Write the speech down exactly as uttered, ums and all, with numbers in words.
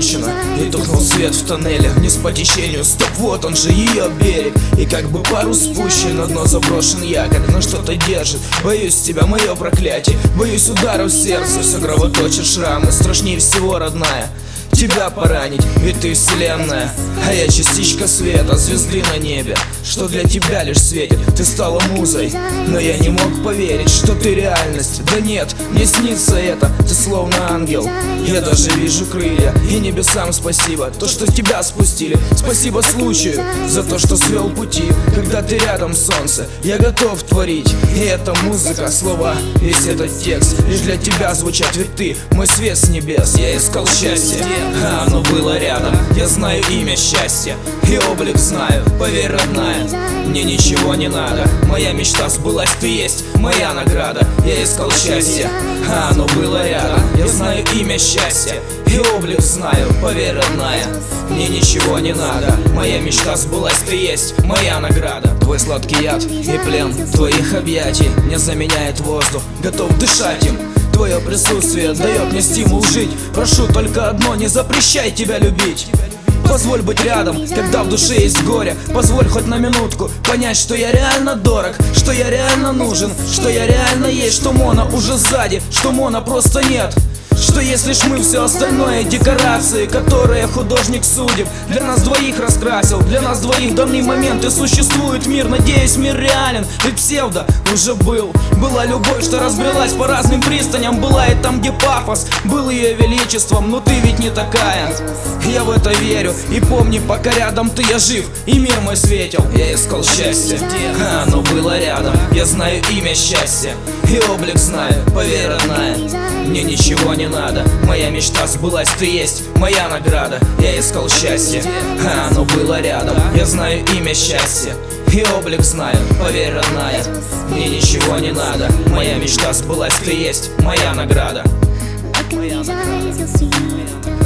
кончено, и тухнул свет в тоннеле. Вниз по течению, стоп, вот он же ее берег. И как бы парус спущен, на дно заброшен якорь. Но что-то держит, боюсь тебя, мое проклятие. Боюсь ударов в сердце, все кровоточит шрамы. Страшнее всего, родная, тебя поранить, ведь ты вселенная, а я частичка света, звезды на небе, что для тебя лишь светит. Ты стала музой, но я не мог поверить, что ты реальность. Да нет, мне снится это, ты словно ангел. Я даже вижу крылья, и небесам спасибо, то, что тебя спустили. Спасибо случаю за то, что свел пути. Когда ты рядом, солнце, я готов творить. И эта музыка, слова, весь этот текст лишь для тебя звучат, ведь ты мой свет с небес. Я искал счастье, а оно было рядом. Я знаю имя счастья и облик знаю, поверь, родная, мне ничего не надо. Моя мечта сбылась, ты есть моя награда. Я искал счастье, а оно было рядом. Я знаю имя счастья и облик знаю, поверь, родная, мне ничего не надо. Моя мечта сбылась, ты есть моя награда. Твой сладкий яд и плен твоих объятий не заменяет воздух, готов дышать им. Твое присутствие дает мне стимул жить. Прошу только одно, не запрещай тебя любить. Позволь быть рядом, когда в душе есть горе. Позволь хоть на минутку понять, что я реально дорог, что я реально нужен, что я реально есть, что Мона уже сзади, что Мона просто нет. Что есть лишь мы, все остальное декорации, которые художник судеб для нас двоих раскрасил. Для нас двоих данный момент и существует мир. Надеюсь, мир реален, ведь псевдо уже был. Была любовь, что разбрелась по разным пристаням. Была и там, где пафос был ее величеством. Но ты ведь не такая, я в это верю. И помни, пока рядом ты, я жив, и мир мой светил. Я искал счастье, а оно было рядом. Я знаю имя счастья и облик знаю, поверь, родная, мне ничего не надо. Моя мечта сбылась, ты есть моя награда. Я искал счастье, а оно было рядом. Я знаю имя счастья и облик знаю, поверь, родная, мне ничего не надо. Моя мечта сбылась, ты есть моя награда. Моя награда.